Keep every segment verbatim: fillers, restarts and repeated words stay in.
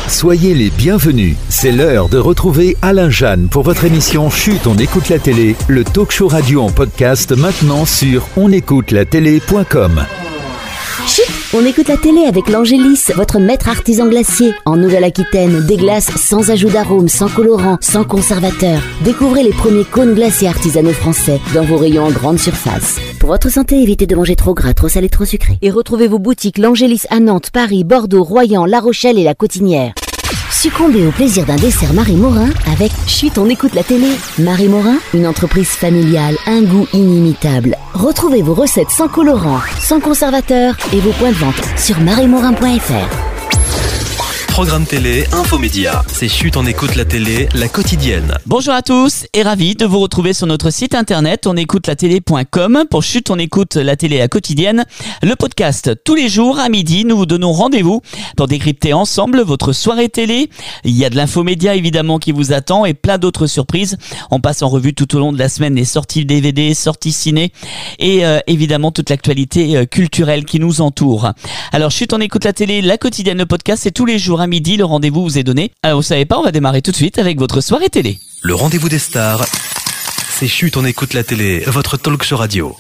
Soyez les bienvenus. C'est l'heure de retrouver Alain Jeanne pour votre émission Chut, on écoute la télé, le talk show radio en podcast maintenant sur on écoute la télé point com. Chut, on écoute la télé avec l'Angélis, votre maître artisan glacier. En Nouvelle-Aquitaine, des glaces sans ajout d'arômes, sans colorant, sans conservateur. Découvrez les premiers cônes glacés artisanaux français dans vos rayons en grande surface. Pour votre santé, évitez de manger trop gras, trop salé, trop sucré. Et retrouvez vos boutiques l'Angélis à Nantes, Paris, Bordeaux, Royan, La Rochelle et La Cotinière. Succombez au plaisir d'un dessert Marie Morin avec Chut, on écoute la télé. Marie Morin, une entreprise familiale, un goût inimitable. Retrouvez vos recettes sans colorant, sans conservateur et vos points de vente sur marie morin point f r. Programme télé, infomédia. C'est Chut, on écoute la télé, la quotidienne. Bonjour à tous et ravi de vous retrouver sur notre site internet on écoute la télé point com pour Chut, on écoute la télé, la quotidienne. Le podcast, tous les jours à midi, nous vous donnons rendez-vous pour décrypter ensemble votre soirée télé. Il y a de l'infomédia évidemment qui vous attend et plein d'autres surprises. On passe en revue tout au long de la semaine les sorties D V D, sorties ciné et euh, évidemment toute l'actualité euh, culturelle qui nous entoure. Alors Chut, on écoute la télé, la quotidienne, le podcast, c'est tous les jours à midi, le rendez-vous vous est donné. Alors vous savez pas, on va démarrer tout de suite avec votre soirée télé. Le rendez-vous des stars, c'est Chut, on écoute la télé, votre talk show radio.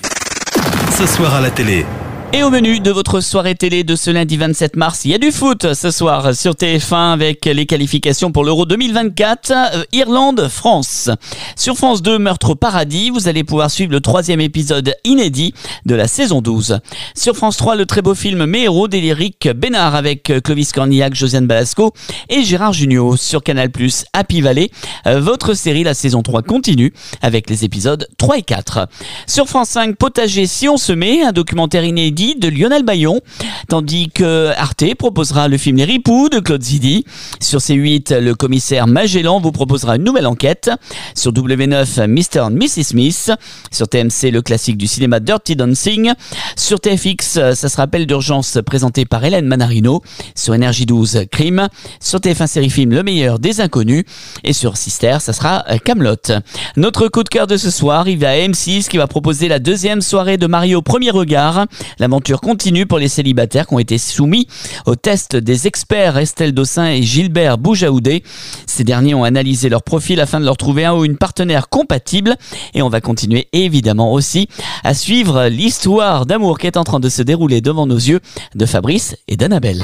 Ce soir à la télé. Et au menu de votre soirée télé de ce lundi vingt-sept mars, il y a du foot ce soir sur T F un avec les qualifications pour l'Euro deux mille vingt-quatre, euh, Irlande-France. Sur France deux, Meurtre au paradis, vous allez pouvoir suivre le troisième épisode inédit de la saison douze. Sur France trois, le très beau film Mes héros d'Éric Bénard avec Clovis Cornillac, Josiane Balasco et Gérard Jugnot. Sur Canal plus, Happy Valley, euh, votre série, la saison trois continue avec les épisodes trois et quatre. Sur France cinq, Potager si on se met, un documentaire inédit de Lionel Bayon, tandis que Arte proposera le film Les Ripoux de Claude Zidi. Sur C huit, le commissaire Magellan vous proposera une nouvelle enquête. Sur W neuf, mister and missus Smith. Sur T M C, le classique du cinéma Dirty Dancing. Sur T F X, ça sera Appel d'urgence présenté par Hélène Manarino. Sur Énergie douze, Crime. Sur T F un Série Film, Le meilleur des inconnus. Et sur Sister, ça sera Kaamelott. Notre coup de cœur de ce soir, il va à M six qui va proposer la deuxième soirée de Mario au premier regard. L'aventure continue pour les célibataires qui ont été soumis au test des experts Estelle Dossin et Gilbert Boujaoudé. Ces derniers ont analysé leur profil afin de leur trouver un ou une partenaire compatible. Et on va continuer évidemment aussi à suivre l'histoire d'amour qui est en train de se dérouler devant nos yeux de Fabrice et d'Annabelle.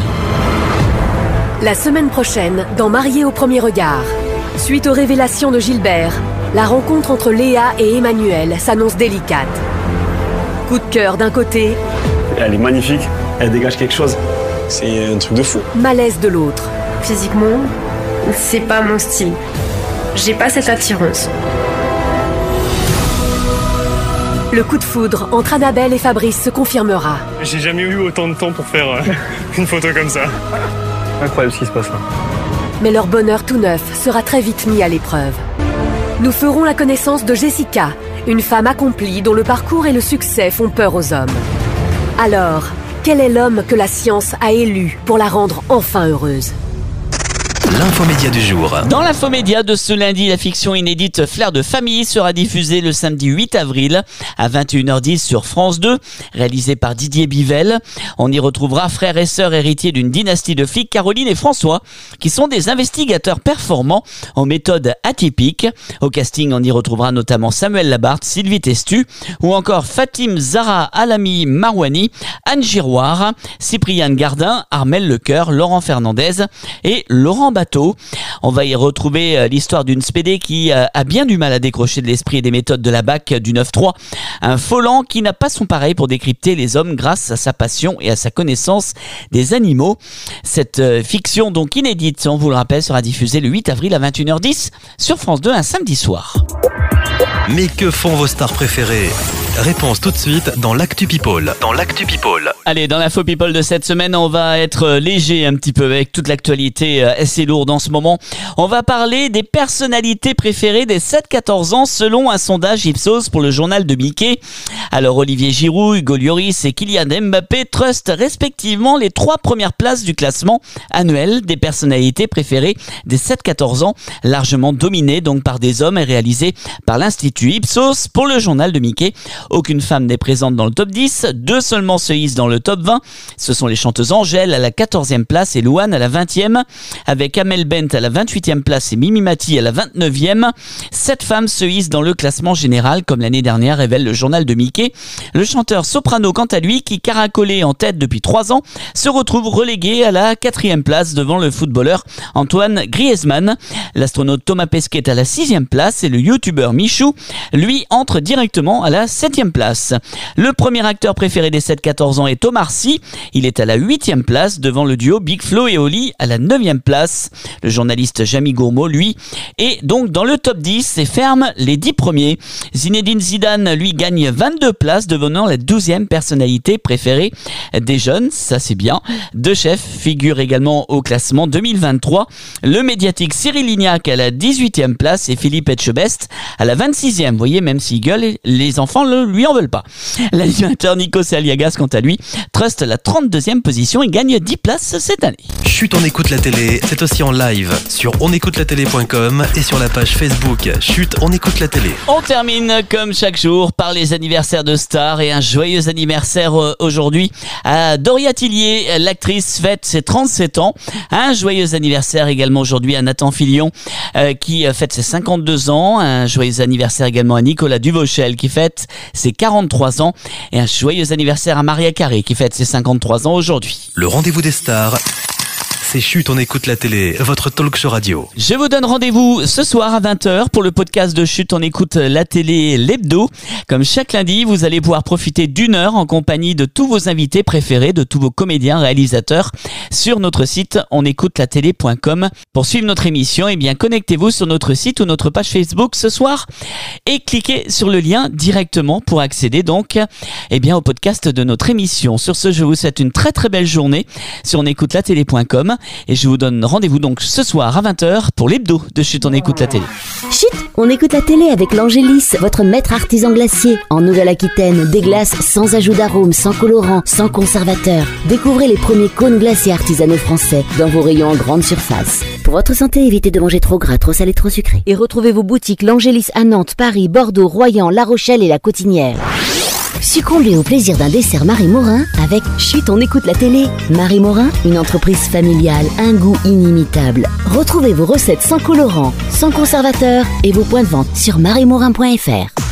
La semaine prochaine, dans Marié au premier regard, suite aux révélations de Gilbert, la rencontre entre Léa et Emmanuel s'annonce délicate. Coup de cœur d'un côté. Elle est magnifique, elle dégage quelque chose. C'est un truc de fou. Malaise de l'autre. Physiquement, c'est pas mon style. J'ai pas cette attirance. Le coup de foudre entre Annabelle et Fabrice se confirmera. J'ai jamais eu autant de temps pour faire euh, une photo comme ça. Incroyable ce qui se passe là. Mais leur bonheur tout neuf sera très vite mis à l'épreuve. Nous ferons la connaissance de Jessica, une femme accomplie dont le parcours et le succès font peur aux hommes. Alors, quel est l'homme que la science a élu pour la rendre enfin heureuse ? L'infomédia du jour. Dans l'infomédia de ce lundi, la fiction inédite Flair de famille sera diffusée le samedi huit avril à vingt et une heures dix sur France deux, réalisée par Didier Bivel. On y retrouvera frères et sœurs héritiers d'une dynastie de flics, Caroline et François, qui sont des investigateurs performants en méthode atypique. Au casting, on y retrouvera notamment Samuel Labarthe, Sylvie Testu, ou encore Fatim Zahra Alami Marouani, Anne Giroir, Cypriane Gardin, Armel Lecoeur, Laurent Fernandez et Laurent Bateau. On va y retrouver l'histoire d'une spédé qui a bien du mal à décrocher de l'esprit et des méthodes de la B A C du neuf trois. Un Folland qui n'a pas son pareil pour décrypter les hommes grâce à sa passion et à sa connaissance des animaux. Cette fiction donc inédite, on vous le rappelle, sera diffusée le huit avril à vingt et une heures dix sur France deux un samedi soir. Mais que font vos stars préférées ? Réponse tout de suite dans l'Actu People. Dans l'Actu People. Allez, dans l'Info People de cette semaine, on va être léger un petit peu avec toute l'actualité assez lourde en ce moment. On va parler des personnalités préférées des sept quatorze ans selon un sondage Ipsos pour le journal de Mickey. Alors Olivier Giroud, Hugo Lloris et Kylian Mbappé trustent respectivement les trois premières places du classement annuel des personnalités préférées des sept quatorze ans, largement dominé donc par des hommes et réalisé par l'Institut Ipsos pour le journal de Mickey. Aucune femme n'est présente dans le top dix. Deux seulement se hissent dans le top vingt. Ce sont les chanteuses Angèle à la quatorzième place et Louane à la vingtième. Avec Amel Bent à la vingt-huitième place et Mimi Mati à la vingt-neuvième. Sept femmes se hissent dans le classement général comme l'année dernière, révèle le journal de Mickey. Le chanteur soprano, quant à lui, qui caracolait en tête depuis trois ans, se retrouve relégué à la quatrième place devant le footballeur Antoine Griezmann. L'astronaute Thomas Pesquet est à la sixième place et le youtubeur Michou, lui, entre directement à la septième place. Le premier acteur préféré des sept à quatorze ans est Omar Sy. Il est à la huitième place devant le duo Big Flo et Oli à la neuvième place. Le journaliste Jamie Gourmaud, lui, est donc dans le top dix et ferme les dix premiers. Zinedine Zidane, lui, gagne vingt-deux places, devenant la douzième personnalité préférée des jeunes. Ça, c'est bien. Deux chefs figurent également au classement deux mille vingt-trois. Le médiatique Cyril Lignac à la dix-huitième place et Philippe Etchebest à la vingt-sixième. Vous voyez, même s'il gueule, les enfants ne lui en veulent pas. L'animateur Nikos Aliagas, quant à lui, truste la trente-deuxième position et gagne dix places cette année. Chut, on écoute la télé, c'est aussi en live sur on écoute la télé point com et sur la page Facebook Chut, on écoute la télé. On termine comme chaque jour par les anniversaires de stars et un joyeux anniversaire aujourd'hui à Doria Tillier. L'actrice fête ses trente-sept ans. Un joyeux anniversaire également aujourd'hui à Nathan Fillion euh, qui fête ses cinquante-deux ans. Un joyeux anniversaire également à Nicolas Duvauchel qui fête ses quarante-trois ans. Et un joyeux anniversaire à Maria Carré qui fête ses cinquante-trois ans aujourd'hui. Le rendez-vous des stars, c'est Chut, on écoute la télé, votre talk show radio. Je vous donne rendez-vous ce soir à vingt heures pour le podcast de Chut, on écoute la télé, l'hebdo. Comme chaque lundi, vous allez pouvoir profiter d'une heure en compagnie de tous vos invités préférés, de tous vos comédiens, réalisateurs, sur notre site on écoute la télé point com. Pour suivre notre émission, eh bien, connectez-vous sur notre site ou notre page Facebook ce soir et cliquez sur le lien directement pour accéder donc, eh bien, au podcast de notre émission. Sur ce, je vous souhaite une très très belle journée sur on écoute la télé point com. Et je vous donne rendez-vous donc ce soir à vingt heures pour l'hebdo de Chut, on écoute la télé. Chut, on écoute la télé avec l'Angélis, votre maître artisan glacier. En Nouvelle-Aquitaine, des glaces sans ajout d'arôme, sans colorant, sans conservateur. Découvrez les premiers cônes glaciers artisanaux français dans vos rayons en grande surface. Pour votre santé, évitez de manger trop gras, trop salé, trop sucré. Et retrouvez vos boutiques l'Angélis à Nantes, Paris, Bordeaux, Royan, La Rochelle et La Cotinière. Succombez au plaisir d'un dessert Marie Morin avec Chut, on écoute la télé. Marie Morin, une entreprise familiale, un goût inimitable. Retrouvez vos recettes sans colorant, sans conservateur et vos points de vente sur marie morin point f r.